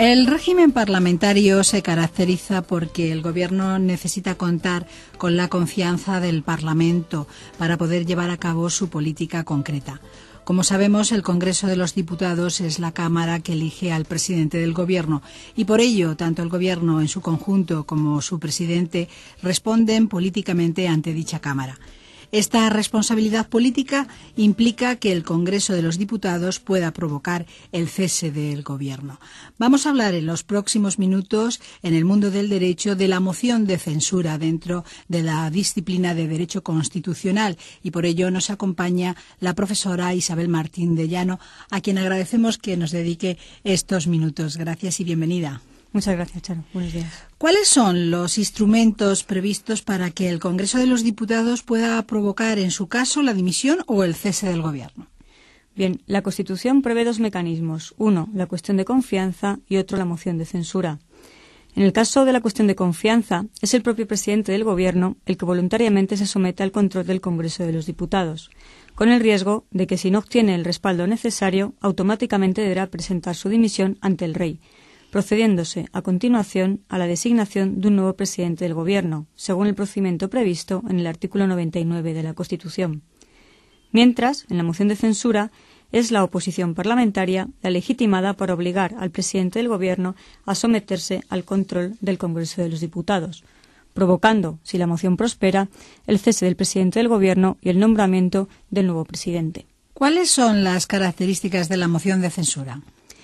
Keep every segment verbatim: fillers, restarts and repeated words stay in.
El régimen parlamentario se caracteriza porque el Gobierno necesita contar con la confianza del Parlamento para poder llevar a cabo su política concreta. Como sabemos, el Congreso de los Diputados es la Cámara que elige al presidente del Gobierno y por ello, tanto el Gobierno en su conjunto como su presidente responden políticamente ante dicha Cámara. Esta responsabilidad política implica que el Congreso de los Diputados pueda provocar el cese del Gobierno. Vamos a hablar en los próximos minutos, en el mundo del derecho, de la moción de censura dentro de la disciplina de Derecho Constitucional y por ello nos acompaña la profesora Isabel Martín de Llano, a quien agradecemos que nos dedique estos minutos. Gracias y bienvenida. Muchas gracias, Charo. Buenos días. ¿Cuáles son los instrumentos previstos para que el Congreso de los Diputados pueda provocar, en su caso, la dimisión o el cese del Gobierno? Bien, la Constitución prevé dos mecanismos. Uno, la cuestión de confianza y otro, la moción de censura. En el caso de la cuestión de confianza, es el propio presidente del Gobierno el que voluntariamente se somete al control del Congreso de los Diputados, con el riesgo de que, si no obtiene el respaldo necesario, automáticamente deberá presentar su dimisión ante el Rey, procediéndose a continuación a la designación de un nuevo presidente del Gobierno, según el procedimiento previsto en el artículo noventa y nueve de la Constitución. Mientras, en la moción de censura, es la oposición parlamentaria la legitimada para obligar al presidente del Gobierno a someterse al control del Congreso de los Diputados, provocando, si la moción prospera, el cese del presidente del Gobierno y el nombramiento del nuevo presidente. ¿Cuáles son las características de la moción de censura?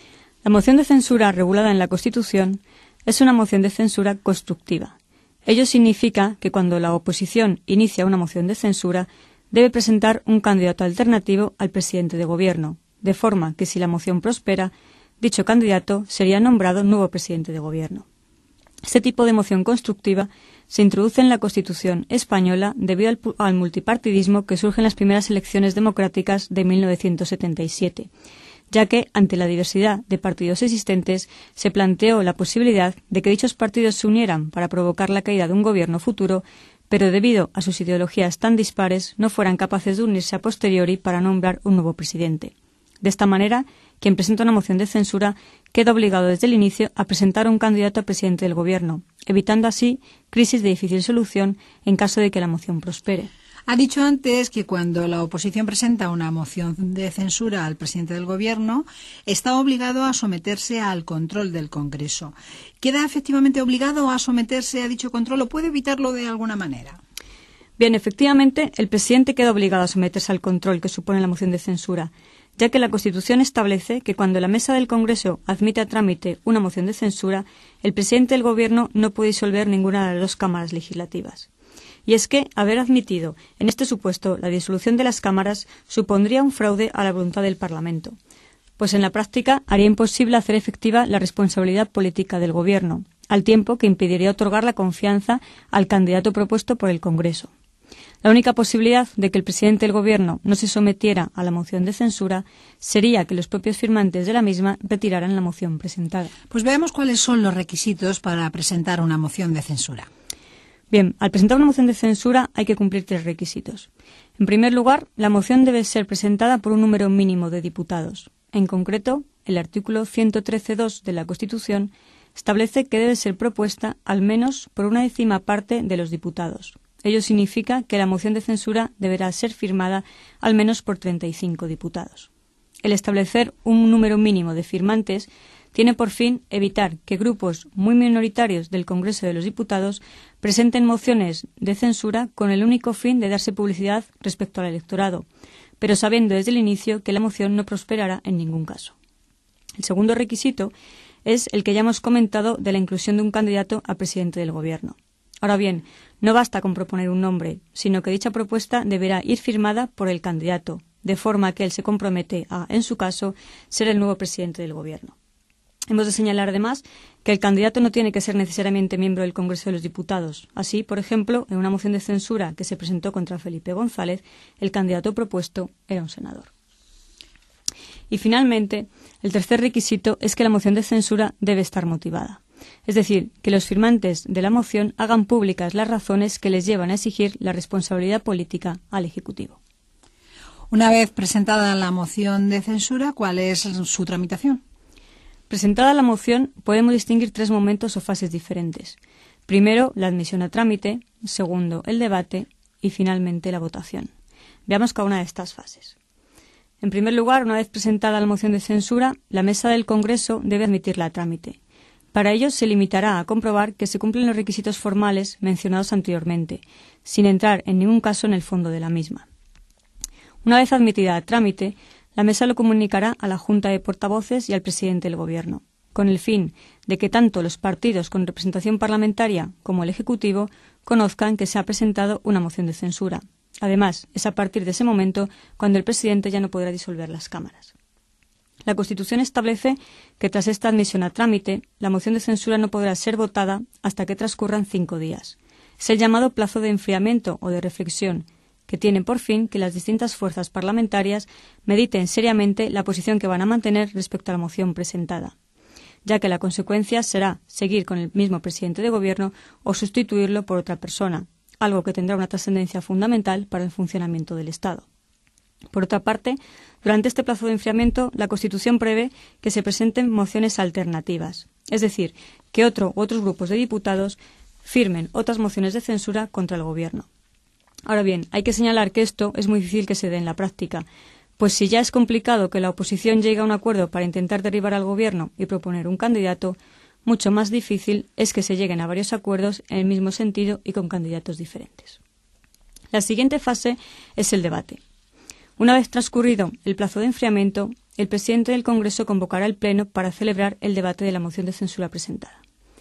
La moción de censura regulada en la Constitución es una moción de censura constructiva. Ello significa que cuando la oposición inicia una moción de censura, debe presentar un candidato alternativo al presidente de Gobierno, de forma que si la moción prospera, dicho candidato sería nombrado nuevo presidente de Gobierno. Este tipo de moción constructiva se introduce en la Constitución española debido al, al multipartidismo que surge en las primeras elecciones democráticas de mil novecientos setenta y siete. Ya que, ante la diversidad de partidos existentes, se planteó la posibilidad de que dichos partidos se unieran para provocar la caída de un gobierno futuro, pero debido a sus ideologías tan dispares no fueran capaces de unirse a posteriori para nombrar un nuevo presidente. De esta manera, quien presenta una moción de censura queda obligado desde el inicio a presentar un candidato a presidente del gobierno, evitando así crisis de difícil solución en caso de que la moción prospere. Ha dicho antes que cuando la oposición presenta una moción de censura al presidente del Gobierno, está obligado a someterse al control del Congreso. ¿Queda efectivamente obligado a someterse a dicho control o puede evitarlo de alguna manera? Bien, efectivamente, el presidente queda obligado a someterse al control que supone la moción de censura, ya que la Constitución establece que cuando la mesa del Congreso admite a trámite una moción de censura, el presidente del Gobierno no puede disolver ninguna de las dos cámaras legislativas. Y es que haber admitido en este supuesto la disolución de las cámaras supondría un fraude a la voluntad del Parlamento, pues en la práctica haría imposible hacer efectiva la responsabilidad política del Gobierno, al tiempo que impediría otorgar la confianza al candidato propuesto por el Congreso. La única posibilidad de que el presidente del Gobierno no se sometiera a la moción de censura sería que los propios firmantes de la misma retiraran la moción presentada. Pues veamos cuáles son los requisitos para presentar una moción de censura. Bien, al presentar una moción de censura hay que cumplir tres requisitos. En primer lugar, la moción debe ser presentada por un número mínimo de diputados. En concreto, el artículo ciento trece punto dos de la Constitución establece que debe ser propuesta al menos por una décima parte de los diputados. Ello significa que la moción de censura deberá ser firmada al menos por treinta y cinco diputados. El establecer un número mínimo de firmantes tiene por fin evitar que grupos muy minoritarios del Congreso de los Diputados presenten mociones de censura con el único fin de darse publicidad respecto al electorado, pero sabiendo desde el inicio que la moción no prosperará en ningún caso. El segundo requisito es el que ya hemos comentado de la inclusión de un candidato a presidente del Gobierno. Ahora bien, no basta con proponer un nombre, sino que dicha propuesta deberá ir firmada por el candidato, de forma que él se compromete a, en su caso, ser el nuevo presidente del Gobierno. Hemos de señalar, además, que el candidato no tiene que ser necesariamente miembro del Congreso de los Diputados. Así, por ejemplo, en una moción de censura que se presentó contra Felipe González, el candidato propuesto era un senador. Y, finalmente, el tercer requisito es que la moción de censura debe estar motivada. Es decir, que los firmantes de la moción hagan públicas las razones que les llevan a exigir la responsabilidad política al Ejecutivo. Una vez presentada la moción de censura, ¿cuál es su tramitación? Presentada la moción, podemos distinguir tres momentos o fases diferentes. Primero, la admisión a trámite, segundo, el debate y finalmente la votación. Veamos cada una de estas fases. En primer lugar, una vez presentada la moción de censura, la mesa del Congreso debe admitirla a trámite. Para ello se limitará a comprobar que se cumplen los requisitos formales mencionados anteriormente, sin entrar en ningún caso en el fondo de la misma. Una vez admitida a trámite, la mesa lo comunicará a la Junta de Portavoces y al presidente del Gobierno, con el fin de que tanto los partidos con representación parlamentaria como el Ejecutivo conozcan que se ha presentado una moción de censura. Además, es a partir de ese momento cuando el presidente ya no podrá disolver las cámaras. La Constitución establece que tras esta admisión a trámite, la moción de censura no podrá ser votada hasta que transcurran cinco días. Es el llamado plazo de enfriamiento o de reflexión, que tiene por fin que las distintas fuerzas parlamentarias mediten seriamente la posición que van a mantener respecto a la moción presentada, ya que la consecuencia será seguir con el mismo presidente de Gobierno o sustituirlo por otra persona, algo que tendrá una trascendencia fundamental para el funcionamiento del Estado. Por otra parte, durante este plazo de enfriamiento, la Constitución prevé que se presenten mociones alternativas, es decir, que otro u otros grupos de diputados firmen otras mociones de censura contra el Gobierno. Ahora bien, hay que señalar que esto es muy difícil que se dé en la práctica, pues si ya es complicado que la oposición llegue a un acuerdo para intentar derribar al Gobierno y proponer un candidato, mucho más difícil es que se lleguen a varios acuerdos en el mismo sentido y con candidatos diferentes. La siguiente fase es el debate. Una vez transcurrido el plazo de enfriamiento, el presidente del Congreso convocará el Pleno para celebrar el debate de la moción de censura presentada.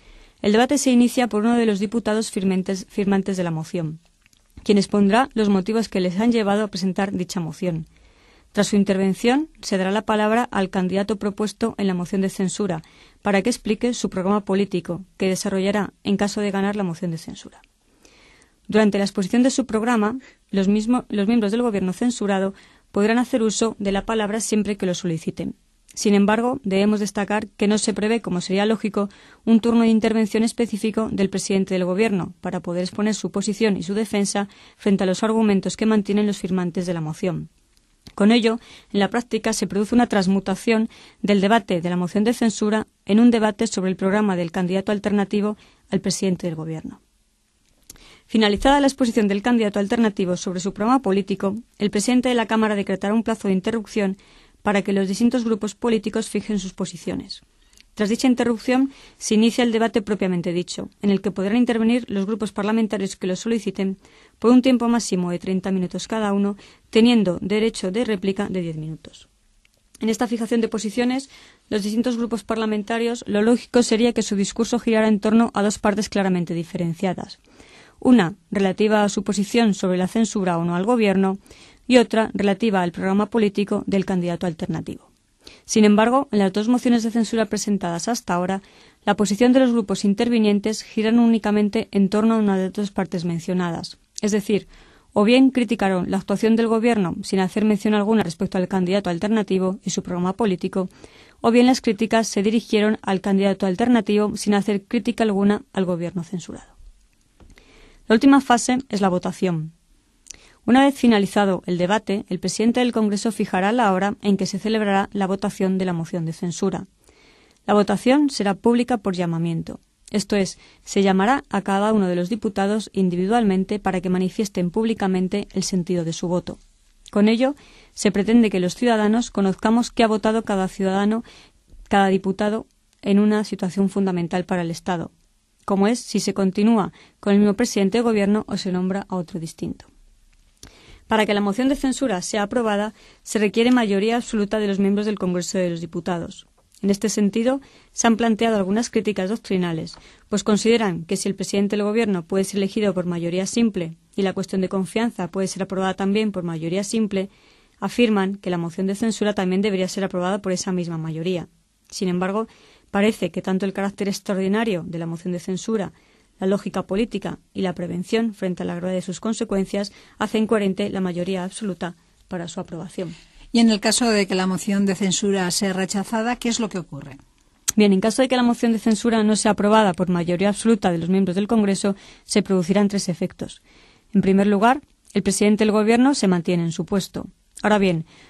El debate se inicia por uno de los diputados firmantes, firmantes de la moción, quien expondrá los motivos que les han llevado a presentar dicha moción. Tras su intervención, se dará la palabra al candidato propuesto en la moción de censura para que explique su programa político, que desarrollará en caso de ganar la moción de censura. Durante la exposición de su programa, los, mismo, los miembros del Gobierno censurado podrán hacer uso de la palabra siempre que lo soliciten. Sin embargo, debemos destacar que no se prevé, como sería lógico, un turno de intervención específico del presidente del Gobierno para poder exponer su posición y su defensa frente a los argumentos que mantienen los firmantes de la moción. Con ello, en la práctica se produce una transmutación del debate de la moción de censura en un debate sobre el programa del candidato alternativo al presidente del Gobierno. Finalizada la exposición del candidato alternativo sobre su programa político, el presidente de la Cámara decretará un plazo de interrupción para que los distintos grupos políticos fijen sus posiciones. Tras dicha interrupción, se inicia el debate propiamente dicho, en el que podrán intervenir los grupos parlamentarios que lo soliciten por un tiempo máximo de treinta minutos cada uno, teniendo derecho de réplica de diez minutos. En esta fijación de posiciones, los distintos grupos parlamentarios, lo lógico sería que su discurso girara en torno a dos partes claramente diferenciadas. Una, relativa a su posición sobre la censura o no al Gobierno, y otra, relativa al programa político del candidato alternativo. Sin embargo, en las dos mociones de censura presentadas hasta ahora, la posición de los grupos intervinientes giran únicamente en torno a una de las dos partes mencionadas. Es decir, o bien criticaron la actuación del Gobierno sin hacer mención alguna respecto al candidato alternativo y su programa político, o bien las críticas se dirigieron al candidato alternativo sin hacer crítica alguna al Gobierno censurado. La última fase es la votación. Una vez finalizado el debate, el presidente del Congreso fijará la hora en que se celebrará la votación de la moción de censura. La votación será pública por llamamiento. Esto es, se llamará a cada uno de los diputados individualmente para que manifiesten públicamente el sentido de su voto. Con ello, se pretende que los ciudadanos conozcamos qué ha votado cada ciudadano, cada diputado, en una situación fundamental para el Estado, como es si se continúa con el mismo presidente de Gobierno o se nombra a otro distinto. Para que la moción de censura sea aprobada, se requiere mayoría absoluta de los miembros del Congreso de los Diputados. En este sentido, se han planteado algunas críticas doctrinales, pues consideran que si el presidente del Gobierno puede ser elegido por mayoría simple y la cuestión de confianza puede ser aprobada también por mayoría simple, afirman que la moción de censura también debería ser aprobada por esa misma mayoría. Sin embargo, parece que tanto el carácter extraordinario de la moción de censura, la lógica política y la prevención frente a la gravedad de sus consecuencias hacen coherente la mayoría absoluta para su aprobación. Y en el caso de que la moción de censura sea rechazada, ¿qué es lo que ocurre? Bien, en caso de que la moción de censura no sea aprobada por mayoría absoluta de los miembros del Congreso, se producirán tres efectos. En primer lugar, el presidente del Gobierno se mantiene en su puesto. Ahora bien,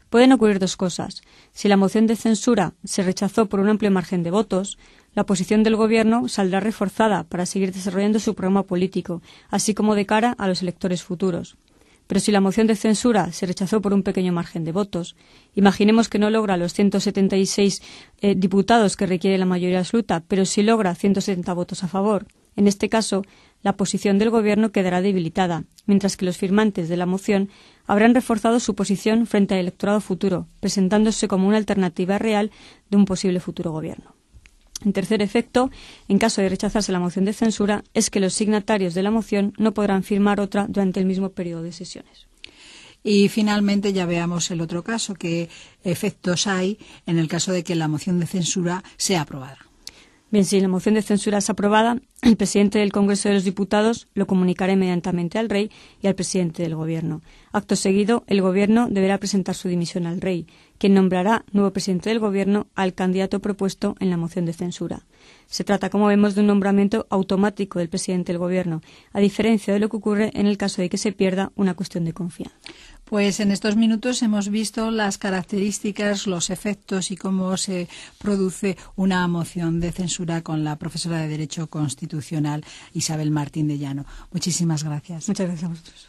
pueden ocurrir dos cosas. Si la moción de censura se rechazó por un amplio margen de votos, la posición del Gobierno saldrá reforzada para seguir desarrollando su programa político, así como de cara a los electores futuros. Pero si la moción de censura se rechazó por un pequeño margen de votos, imaginemos que no logra los ciento setenta y seis eh, diputados que requiere la mayoría absoluta, pero sí logra ciento setenta votos a favor. En este caso, la posición del Gobierno quedará debilitada, mientras que los firmantes de la moción habrán reforzado su posición frente al electorado futuro, presentándose como una alternativa real de un posible futuro Gobierno. En tercer efecto, en caso de rechazarse la moción de censura, es que los signatarios de la moción no podrán firmar otra durante el mismo periodo de sesiones. Y finalmente ya veamos el otro caso, qué efectos hay en el caso de que la moción de censura sea aprobada. Bien, si la moción de censura es aprobada, el presidente del Congreso de los Diputados lo comunicará inmediatamente al Rey y al presidente del Gobierno. Acto seguido, el Gobierno deberá presentar su dimisión al Rey, quien nombrará nuevo presidente del Gobierno al candidato propuesto en la moción de censura. Se trata, como vemos, de un nombramiento automático del presidente del Gobierno, a diferencia de lo que ocurre en el caso de que se pierda una cuestión de confianza. Pues en estos minutos hemos visto las características, los efectos y cómo se produce una moción de censura con la profesora de Derecho Constitucional Isabel Martín de Llano. Muchísimas gracias. Muchas gracias a vosotros.